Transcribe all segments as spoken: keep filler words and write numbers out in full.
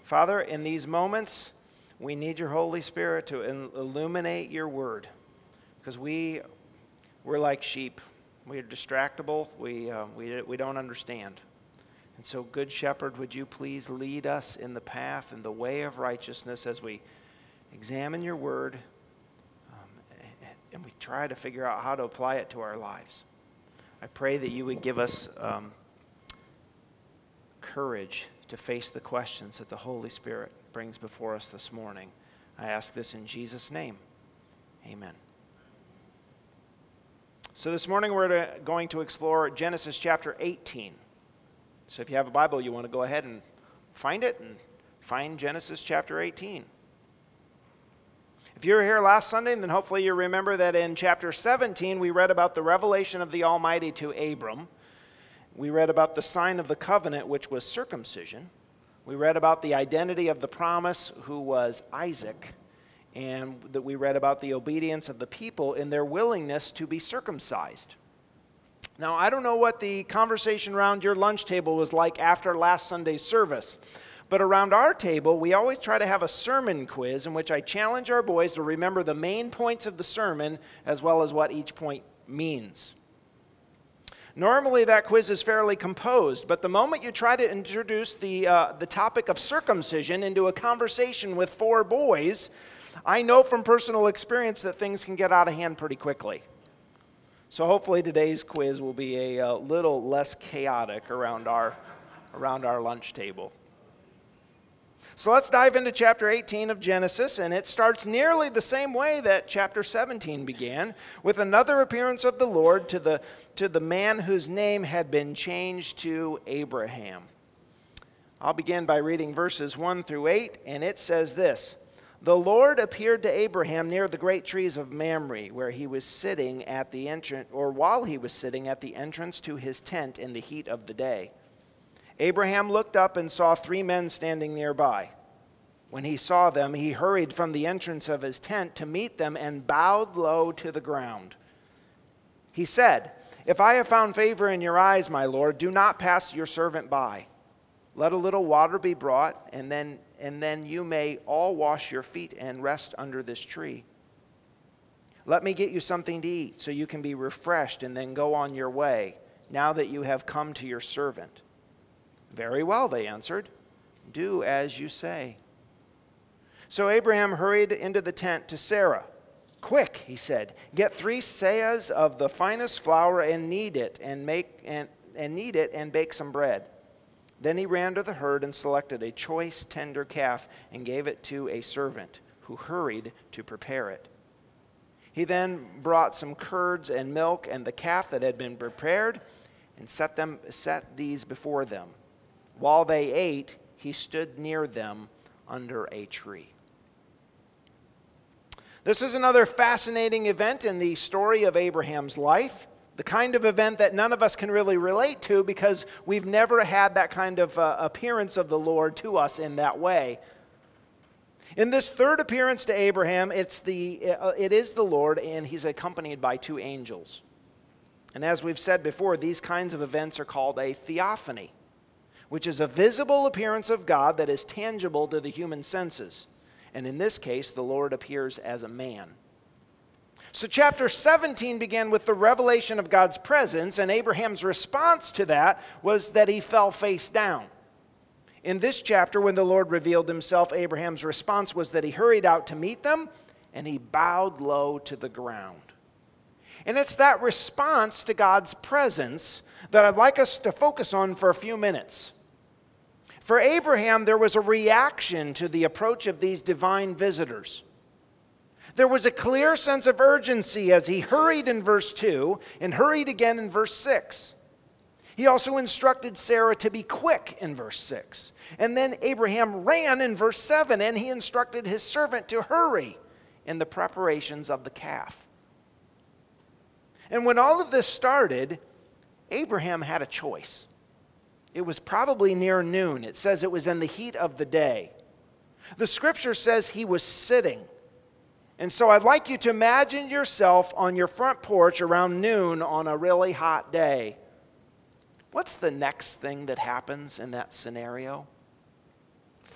Father, in these moments, we need your Holy Spirit to il- illuminate your word, because we, we're like sheep. We're distractible. We, uh, we, we don't understand. And so, Good Shepherd, would you please lead us in the path and the way of righteousness as we examine your word um, and we try to figure out how to apply it to our lives. I pray that you would give us um, courage to face the questions that the Holy Spirit brings before us this morning. I ask this in Jesus' name. Amen. So this morning we're to, going to explore Genesis chapter eighteen. So if you have a Bible, you want to go ahead and find it and find Genesis chapter eighteen. If you were here last Sunday, then hopefully you remember that in chapter seventeen, we read about the revelation of the Almighty to Abram. We read about the sign of the covenant, which was circumcision. We read about the identity of the promise, who was Isaac. And that we read about the obedience of the people in their willingness to be circumcised. Now, I don't know what the conversation around your lunch table was like after last Sunday's service. But around our table, we always try to have a sermon quiz in which I challenge our boys to remember the main points of the sermon as well as what each point means. Normally, that quiz is fairly composed, but the moment you try to introduce the, uh, the topic of circumcision into a conversation with four boys, I know from personal experience that things can get out of hand pretty quickly. So hopefully today's quiz will be a, a little less chaotic around our, around our lunch table. So let's dive into chapter eighteen of Genesis, and it starts nearly the same way that chapter seventeen began, with another appearance of the Lord to the, to the man whose name had been changed to Abraham. I'll begin by reading verses one through eight, and it says this: The Lord appeared to Abraham near the great trees of Mamre, where he was sitting at the entrance, or while he was sitting at the entrance to his tent in the heat of the day. Abraham looked up and saw three men standing nearby. When he saw them, he hurried from the entrance of his tent to meet them and bowed low to the ground. He said, "If I have found favor in your eyes, my Lord, do not pass your servant by. Let a little water be brought, and then, and then you may all wash your feet and rest under this tree. Let me get you something to eat so you can be refreshed and then go on your way, now that you have come to your servant." "Very well," they answered. "Do as you say." So Abraham hurried into the tent to Sarah. "Quick," he said, "get three seahs of the finest flour and knead it and make and, and knead it and bake some bread." Then he ran to the herd and selected a choice tender calf and gave it to a servant, who hurried to prepare it. He then brought some curds and milk and the calf that had been prepared and set them set these before them. While they ate, he stood near them under a tree. This is another fascinating event in the story of Abraham's life, the kind of event that none of us can really relate to because we've never had that kind of uh, appearance of the Lord to us in that way. In this third appearance to Abraham, it's the, uh, it is the Lord, and he's accompanied by two angels. And as we've said before, these kinds of events are called a theophany, which is a visible appearance of God that is tangible to the human senses. And in this case, the Lord appears as a man. So chapter seventeen began with the revelation of God's presence, and Abraham's response to that was that he fell face down. In this chapter, when the Lord revealed himself, Abraham's response was that he hurried out to meet them, and he bowed low to the ground. And it's that response to God's presence that I'd like us to focus on for a few minutes. For Abraham, there was a reaction to the approach of these divine visitors. There was a clear sense of urgency as he hurried in verse two and hurried again in verse six. He also instructed Sarah to be quick in verse six. And then Abraham ran in verse seven, and he instructed his servant to hurry in the preparations of the calf. And when all of this started, Abraham had a choice. It was probably near noon. It says it was in the heat of the day. The scripture says he was sitting. And so I'd like you to imagine yourself on your front porch around noon on a really hot day. What's the next thing that happens in that scenario?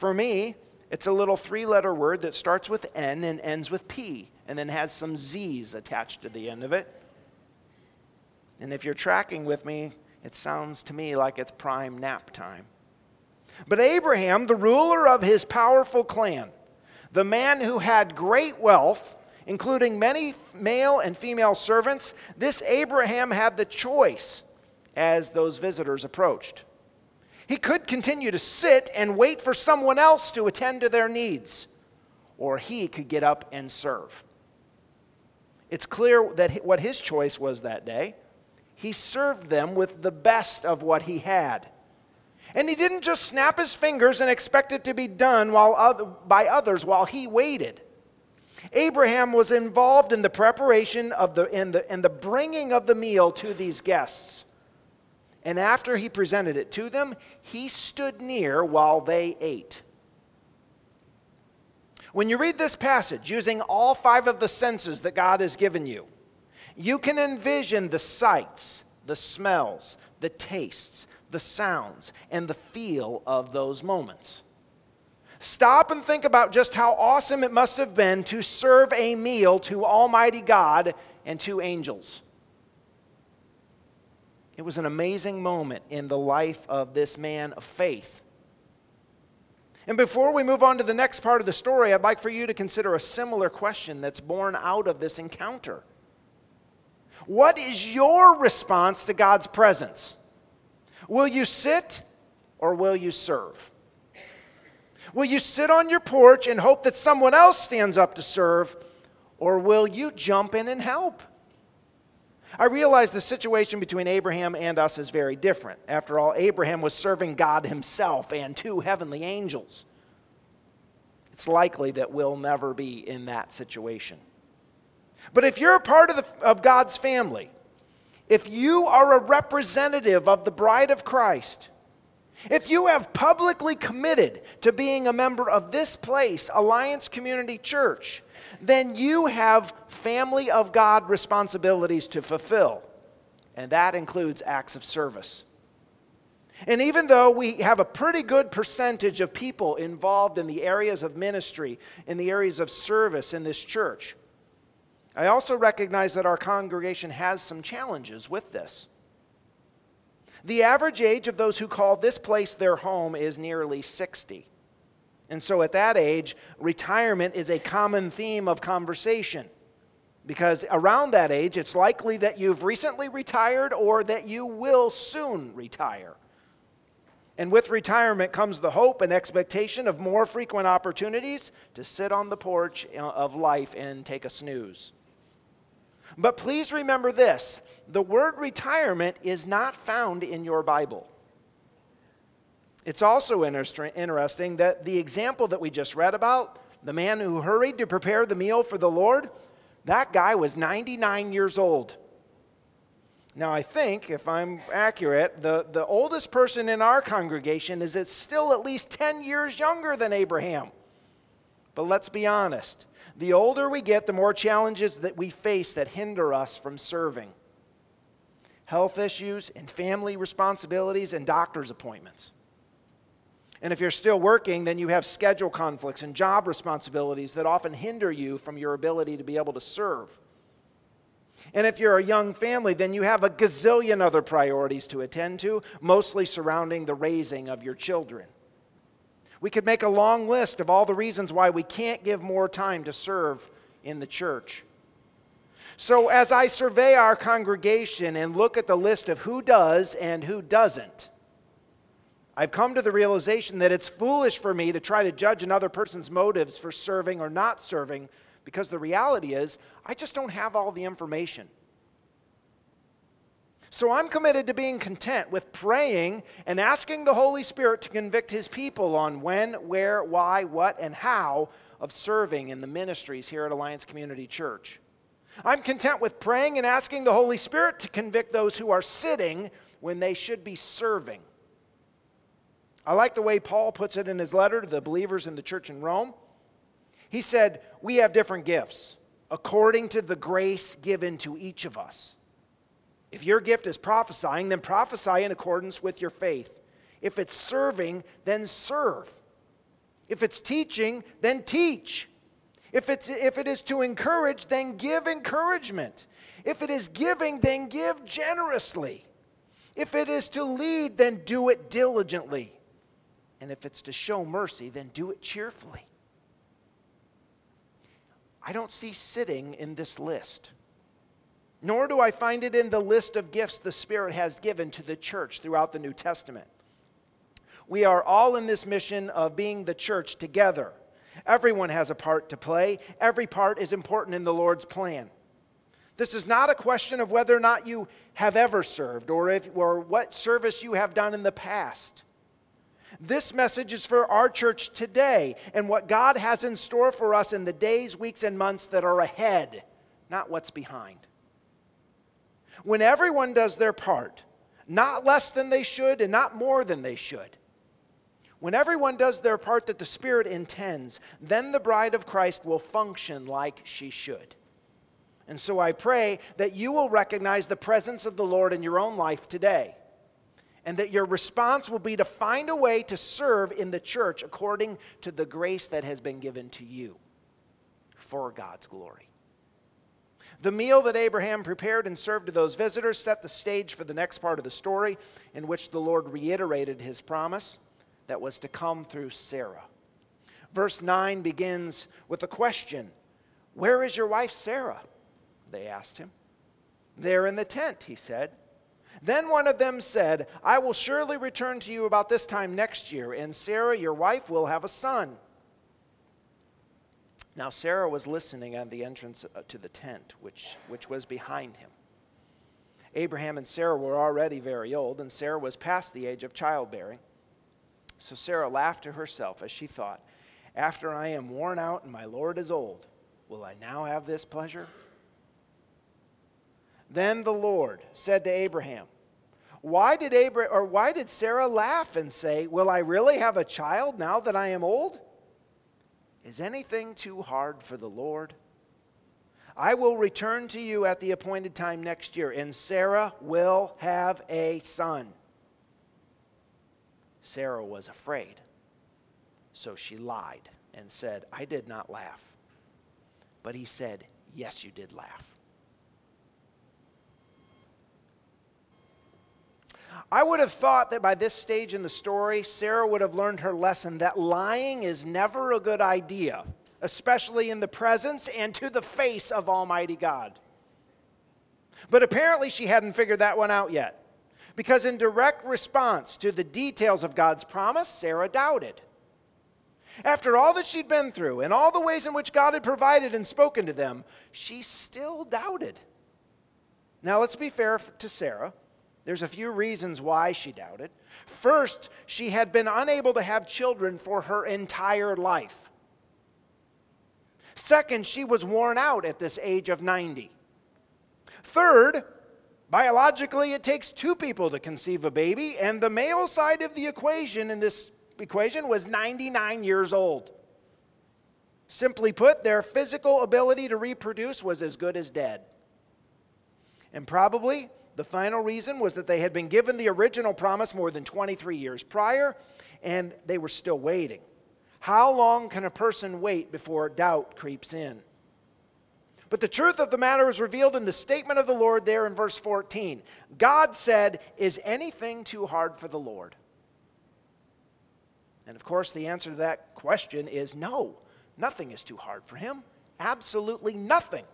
For me, it's a little three-letter word that starts with N and ends with P, and then has some Z's attached to the end of it. And if you're tracking with me, it sounds to me like it's prime nap time. But Abraham, the ruler of his powerful clan, the man who had great wealth, including many male and female servants, this Abraham had the choice as those visitors approached. He could continue to sit and wait for someone else to attend to their needs, or he could get up and serve. It's clear that what his choice was that day. He served them with the best of what he had. And he didn't just snap his fingers and expect it to be done while other, by others while he waited. Abraham was involved in the preparation of the in the in the bringing of the meal to these guests. And after he presented it to them, he stood near while they ate. When you read this passage using all five of the senses that God has given you, you can envision the sights, the smells, the tastes, the sounds, and the feel of those moments. Stop and think about just how awesome it must have been to serve a meal to Almighty God and to angels. It was an amazing moment in the life of this man of faith. And before we move on to the next part of the story, I'd like for you to consider a similar question that's born out of this encounter. What is your response to God's presence? Will you sit or will you serve? Will you sit on your porch and hope that someone else stands up to serve, or will you jump in and help? I realize the situation between Abraham and us is very different. After all, Abraham was serving God himself and two heavenly angels. It's likely that we'll never be in that situation. But if you're a part of, the, of God's family, if you are a representative of the bride of Christ, if you have publicly committed to being a member of this place, Alliance Community Church, then you have family of God responsibilities to fulfill. And that includes acts of service. And even though we have a pretty good percentage of people involved in the areas of ministry, in the areas of service in this church, I also recognize that our congregation has some challenges with this. The average age of those who call this place their home is nearly sixty. And so at that age, retirement is a common theme of conversation. Because around that age, it's likely that you've recently retired or that you will soon retire. And with retirement comes the hope and expectation of more frequent opportunities to sit on the porch of life and take a snooze. But please remember this, the word retirement is not found in your Bible. It's also inter- interesting that the example that we just read about, the man who hurried to prepare the meal for the Lord, that guy was ninety-nine years old. Now I think, if I'm accurate, the, the oldest person in our congregation is it's still at least ten years younger than Abraham. But let's be honest. The older we get, the more challenges that we face that hinder us from serving. Health issues and family responsibilities and doctor's appointments. And if you're still working, then you have schedule conflicts and job responsibilities that often hinder you from your ability to be able to serve. And if you're a young family, then you have a gazillion other priorities to attend to, mostly surrounding the raising of your children. We could make a long list of all the reasons why we can't give more time to serve in the church. So as I survey our congregation and look at the list of who does and who doesn't, I've come to the realization that it's foolish for me to try to judge another person's motives for serving or not serving, because the reality is, I just don't have all the information. So I'm committed to being content with praying and asking the Holy Spirit to convict His people on when, where, why, what, and how of serving in the ministries here at Alliance Community Church. I'm content with praying and asking the Holy Spirit to convict those who are sitting when they should be serving. I like the way Paul puts it in his letter to the believers in the church in Rome. He said, we have different gifts according to the grace given to each of us. If your gift is prophesying, then prophesy in accordance with your faith. If it's serving, then serve. If it's teaching, then teach. If it's, if it is to encourage, then give encouragement. If it is giving, then give generously. If it is to lead, then do it diligently. And if it's to show mercy, then do it cheerfully. I don't see sitting in this list, nor do I find it in the list of gifts the Spirit has given to the church throughout the New Testament. We are all in this mission of being the church together. Everyone has a part to play. Every part is important in the Lord's plan. This is not a question of whether or not you have ever served or, if, or what service you have done in the past. This message is for our church today and what God has in store for us in the days, weeks, and months that are ahead, not what's behind. When everyone does their part, not less than they should and not more than they should, when everyone does their part that the Spirit intends, then the bride of Christ will function like she should. And so I pray that you will recognize the presence of the Lord in your own life today, and that your response will be to find a way to serve in the church according to the grace that has been given to you for God's glory. The meal that Abraham prepared and served to those visitors set the stage for the next part of the story, in which the Lord reiterated his promise that was to come through Sarah. Verse nine begins with a question. "Where is your wife Sarah?" they asked him. "There in the tent," he said. Then one of them said, "I will surely return to you about this time next year, and Sarah, your wife, will have a son." Now Sarah was listening at the entrance to the tent, which, which was behind him. Abraham and Sarah were already very old, and Sarah was past the age of childbearing. So Sarah laughed to herself as she thought, "After I am worn out and my Lord is old, will I now have this pleasure?" Then the Lord said to Abraham, Why did Abra- or why did Sarah laugh and say, "Will I really have a child now that I am old?" Is anything too hard for the Lord? I will return to you at the appointed time next year, and Sarah will have a son. Sarah was afraid, so she lied and said, "I did not laugh." But he said, "Yes, you did laugh." I would have thought that by this stage in the story, Sarah would have learned her lesson that lying is never a good idea, especially in the presence and to the face of Almighty God. But apparently she hadn't figured that one out yet, because in direct response to the details of God's promise, Sarah doubted. After all that she'd been through and all the ways in which God had provided and spoken to them, she still doubted. Now let's be fair to Sarah. There's a few reasons why she doubted. First, she had been unable to have children for her entire life. Second, she was worn out at this age of ninety. Third, biologically, it takes two people to conceive a baby, and the male side of the equation in this equation was ninety-nine years old. Simply put, their physical ability to reproduce was as good as dead. And probably the final reason was that they had been given the original promise more than twenty-three years prior, and they were still waiting. How long can a person wait before doubt creeps in? But the truth of the matter is revealed in the statement of the Lord there in verse fourteen. God said, "Is anything too hard for the Lord?" And of course, the answer to that question is no. Nothing is too hard for him. Absolutely nothing.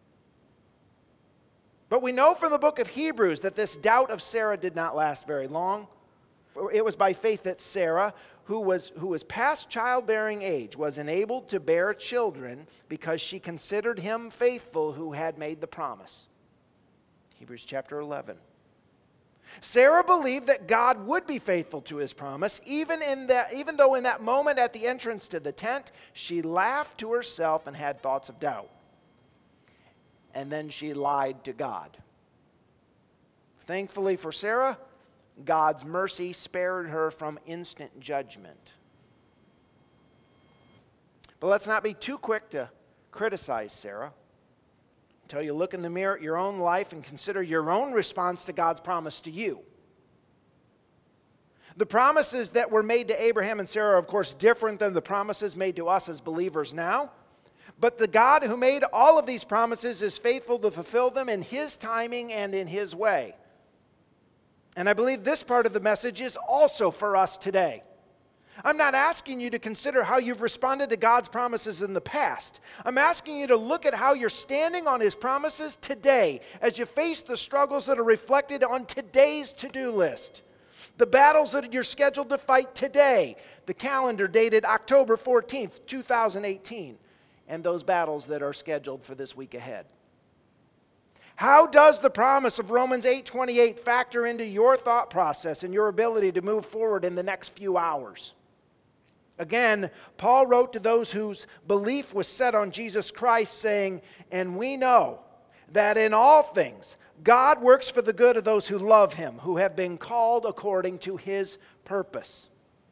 But we know from the book of Hebrews that this doubt of Sarah did not last very long. It was by faith that Sarah, who was, who was past childbearing age, was enabled to bear children because she considered him faithful who had made the promise. Hebrews chapter eleven. Sarah believed that God would be faithful to his promise, even, in that, even though in that moment at the entrance to the tent, she laughed to herself and had thoughts of doubt. And then she lied to God. Thankfully for Sarah, God's mercy spared her from instant judgment. But let's not be too quick to criticize Sarah until you look in the mirror at your own life and consider your own response to God's promise to you. The promises that were made to Abraham and Sarah are, of course, different than the promises made to us as believers now. But the God who made all of these promises is faithful to fulfill them in His timing and in His way. And I believe this part of the message is also for us today. I'm not asking you to consider how you've responded to God's promises in the past. I'm asking you to look at how you're standing on His promises today as you face the struggles that are reflected on today's to-do list. The battles that you're scheduled to fight today, the calendar dated October fourteenth, two thousand eighteen, and those battles that are scheduled for this week ahead. How does the promise of Romans eight twenty-eight factor into your thought process and your ability to move forward in the next few hours? Again, Paul wrote to those whose belief was set on Jesus Christ, saying, "And we know that in all things God works for the good of those who love Him, who have been called according to His purpose."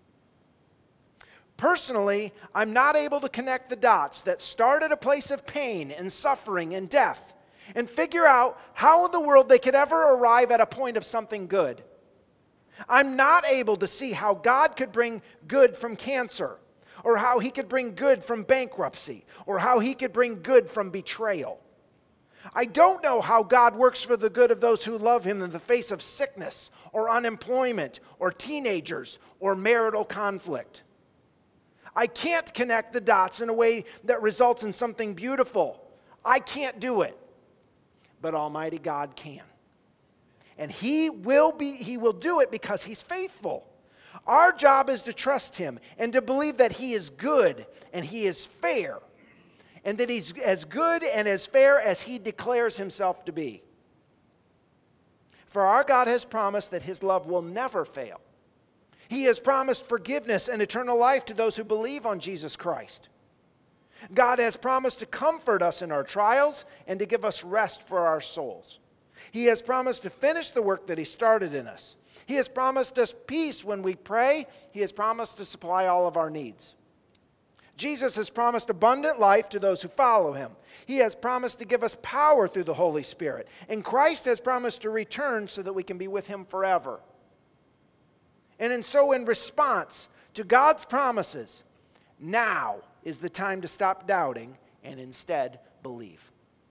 Personally, I'm not able to connect the dots that start at a place of pain and suffering and death and figure out how in the world they could ever arrive at a point of something good. I'm not able to see how God could bring good from cancer, or how He could bring good from bankruptcy, or how He could bring good from betrayal. I don't know how God works for the good of those who love Him in the face of sickness, or unemployment, or teenagers, or marital conflict. I can't connect the dots in a way that results in something beautiful. I can't do it. But Almighty God can. And He will be, He will do it because He's faithful. Our job is to trust Him and to believe that He is good and He is fair, and that He's as good and as fair as He declares Himself to be. For our God has promised that His love will never fail. He has promised forgiveness and eternal life to those who believe on Jesus Christ. God has promised to comfort us in our trials and to give us rest for our souls. He has promised to finish the work that He started in us. He has promised us peace when we pray. He has promised to supply all of our needs. Jesus has promised abundant life to those who follow Him. He has promised to give us power through the Holy Spirit. And Christ has promised to return so that we can be with Him forever. And in so in response to God's promises, now is the time to stop doubting and instead believe.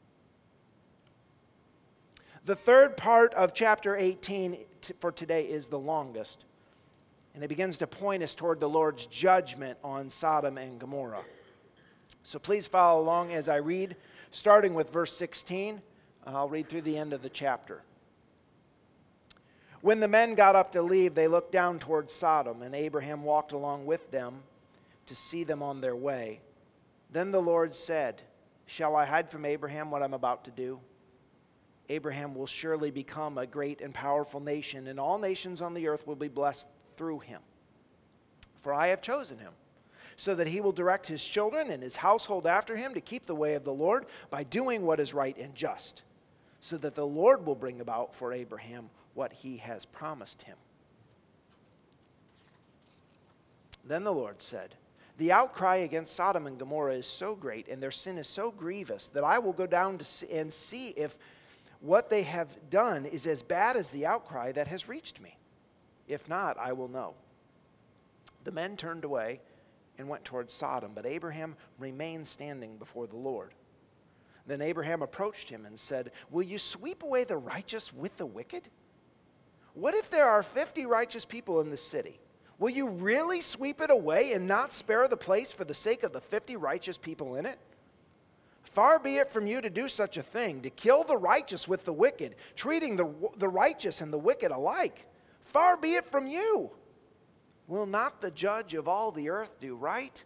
The third part of chapter eighteen for today is the longest, and it begins to point us toward the Lord's judgment on Sodom and Gomorrah. So please follow along as I read, starting with verse sixteen. I'll read through the end of the chapter. When the men got up to leave, they looked down toward Sodom, and Abraham walked along with them to see them on their way. Then the Lord said, "Shall I hide from Abraham what I'm about to do? Abraham will surely become a great and powerful nation, and all nations on the earth will be blessed through him. For I have chosen him, so that he will direct his children and his household after him to keep the way of the Lord by doing what is right and just, so that the Lord will bring about for Abraham what He has promised him." Then the Lord said, "The outcry against Sodom and Gomorrah is so great, and their sin is so grievous, that I will go down to see, and see if what they have done is as bad as the outcry that has reached me. If not, I will know." The men turned away and went toward Sodom, but Abraham remained standing before the Lord. Then Abraham approached him and said, "Will you sweep away the righteous with the wicked? What if there are fifty righteous people in the city? Will you really sweep it away and not spare the place for the sake of the fifty righteous people in it? Far be it from you to do such a thing, to kill the righteous with the wicked, treating the, the righteous and the wicked alike. Far be it from you. Will not the judge of all the earth do right?"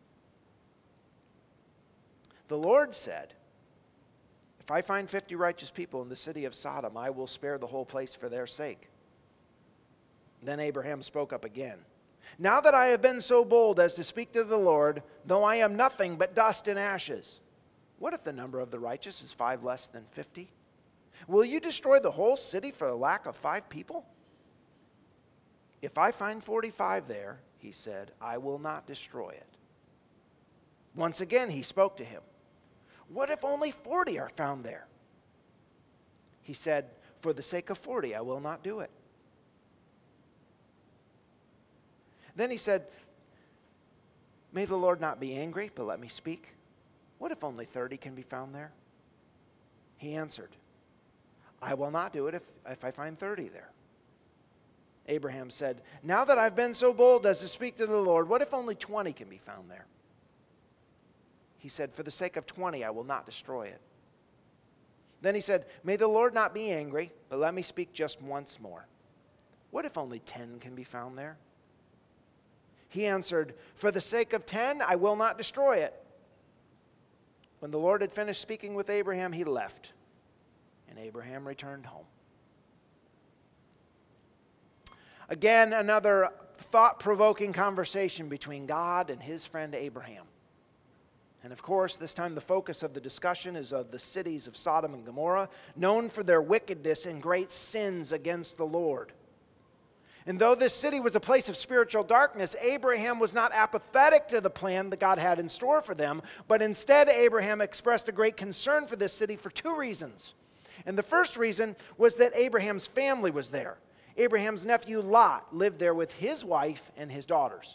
The Lord said, "If I find fifty righteous people in the city of Sodom, I will spare the whole place for their sake." Then Abraham spoke up again. "Now that I have been so bold as to speak to the Lord, though I am nothing but dust and ashes, what if the number of the righteous is five less than fifty? Will you destroy the whole city for the lack of five people? If I find forty-five there," he said, "I will not destroy it." Once again he spoke to him. "What if only forty are found there?" He said, "For the sake of forty, I will not do it." Then he said, "May the Lord not be angry, but let me speak. What if only thirty can be found there?" He answered, "I will not do it if, if I find thirty there." Abraham said, "Now that I've been so bold as to speak to the Lord, what if only twenty can be found there?" He said, "For the sake of twenty, I will not destroy it." Then he said, "May the Lord not be angry, but let me speak just once more. What if only ten can be found there?" He answered, "For the sake of ten, I will not destroy it." When the Lord had finished speaking with Abraham, he left, and Abraham returned home. Again, another thought-provoking conversation between God and his friend Abraham. And of course, this time the focus of the discussion is of the cities of Sodom and Gomorrah, known for their wickedness and great sins against the Lord. And though this city was a place of spiritual darkness, Abraham was not apathetic to the plan that God had in store for them, but instead Abraham expressed a great concern for this city for two reasons. And the first reason was that Abraham's family was there. Abraham's nephew Lot lived there with his wife and his daughters.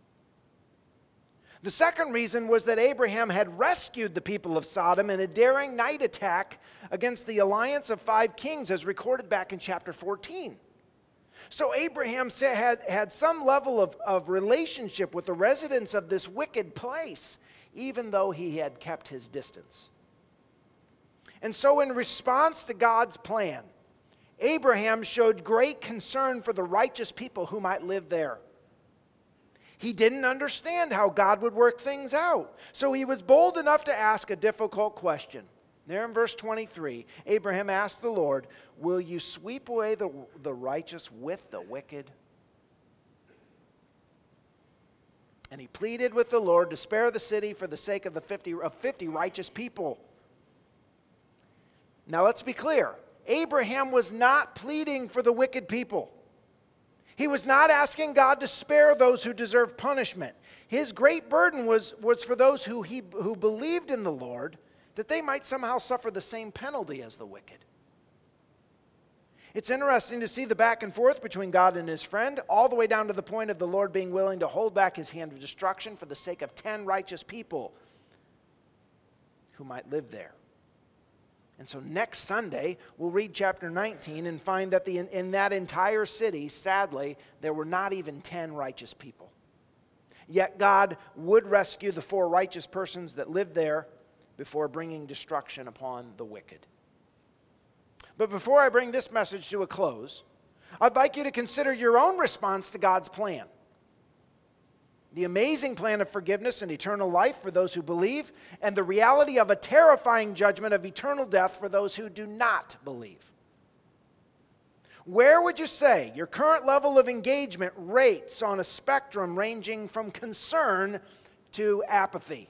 The second reason was that Abraham had rescued the people of Sodom in a daring night attack against the alliance of five kings, as recorded back in chapter fourteen. So Abraham had, had some level of, of relationship with the residents of this wicked place, even though he had kept his distance. And so in response to God's plan, Abraham showed great concern for the righteous people who might live there. He didn't understand how God would work things out, so he was bold enough to ask a difficult question. There in verse twenty-three, Abraham asked the Lord, "Will you sweep away the, the righteous with the wicked?" And he pleaded with the Lord to spare the city for the sake of the fifty, of fifty righteous people. Now let's be clear. Abraham was not pleading for the wicked people. He was not asking God to spare those who deserve punishment. His great burden was, was for those who, he, who believed in the Lord, that they might somehow suffer the same penalty as the wicked. It's interesting to see the back and forth between God and his friend, all the way down to the point of the Lord being willing to hold back his hand of destruction for the sake of ten righteous people who might live there. And so next Sunday, we'll read chapter nineteen and find that the, in, in that entire city, sadly, there were not even ten righteous people. Yet God would rescue the four righteous persons that lived there before bringing destruction upon the wicked. But before I bring this message to a close, I'd like you to consider your own response to God's plan. The amazing plan of forgiveness and eternal life for those who believe, and the reality of a terrifying judgment of eternal death for those who do not believe. Where would you say your current level of engagement rates on a spectrum ranging from concern to apathy?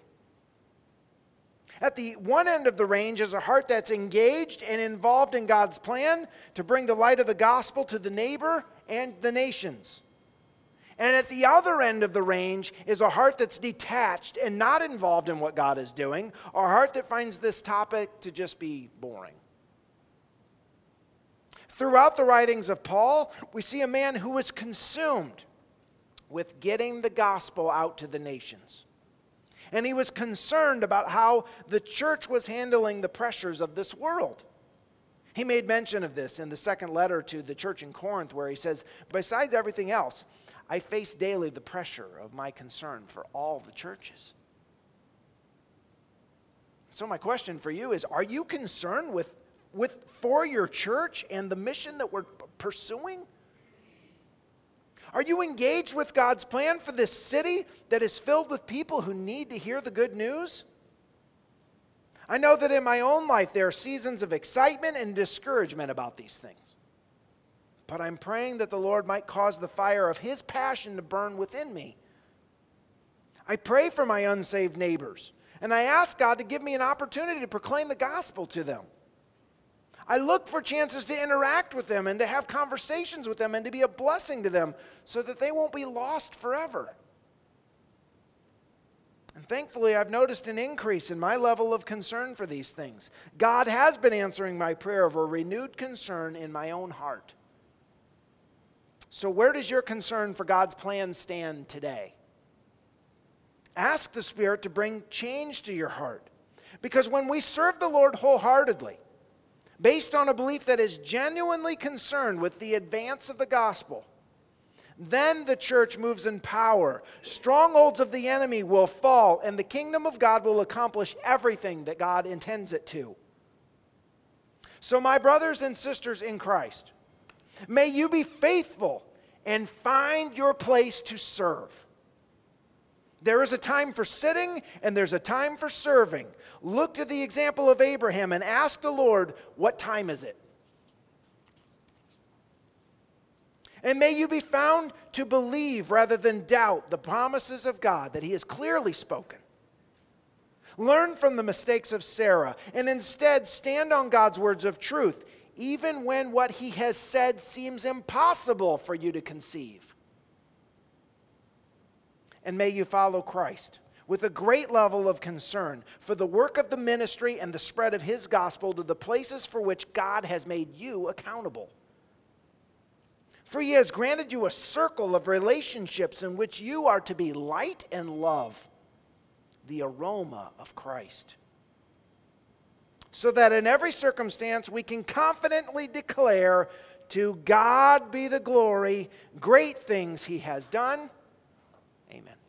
At the one end of the range is a heart that's engaged and involved in God's plan to bring the light of the gospel to the neighbor and the nations. And at the other end of the range is a heart that's detached and not involved in what God is doing, or a heart that finds this topic to just be boring. Throughout the writings of Paul, we see a man who was consumed with getting the gospel out to the nations. And he was concerned about how the church was handling the pressures of this world. He made mention of this in the second letter to the church in Corinth, where he says, "Besides everything else, I face daily the pressure of my concern for all the churches." So my question for you is, are you concerned with, with for your church and the mission that we're pursuing? Are you engaged with God's plan for this city that is filled with people who need to hear the good news? I know that in my own life there are seasons of excitement and discouragement about these things. But I'm praying that the Lord might cause the fire of his passion to burn within me. I pray for my unsaved neighbors, and I ask God to give me an opportunity to proclaim the gospel to them. I look for chances to interact with them and to have conversations with them and to be a blessing to them so that they won't be lost forever. And thankfully, I've noticed an increase in my level of concern for these things. God has been answering my prayer of a renewed concern in my own heart. So where does your concern for God's plan stand today? Ask the Spirit to bring change to your heart. Because when we serve the Lord wholeheartedly, based on a belief that is genuinely concerned with the advance of the gospel, then the church moves in power. Strongholds of the enemy will fall, and the kingdom of God will accomplish everything that God intends it to. So, my brothers and sisters in Christ, may you be faithful and find your place to serve. There is a time for sitting, and there's a time for serving. Look to the example of Abraham and ask the Lord, what time is it? And may you be found to believe rather than doubt the promises of God that He has clearly spoken. Learn from the mistakes of Sarah and instead stand on God's words of truth, even when what He has said seems impossible for you to conceive. And may you follow Christ with a great level of concern for the work of the ministry and the spread of His gospel to the places for which God has made you accountable. For He has granted you a circle of relationships in which you are to be light and love, the aroma of Christ. So that in every circumstance we can confidently declare, to God be the glory, great things He has done. Amen.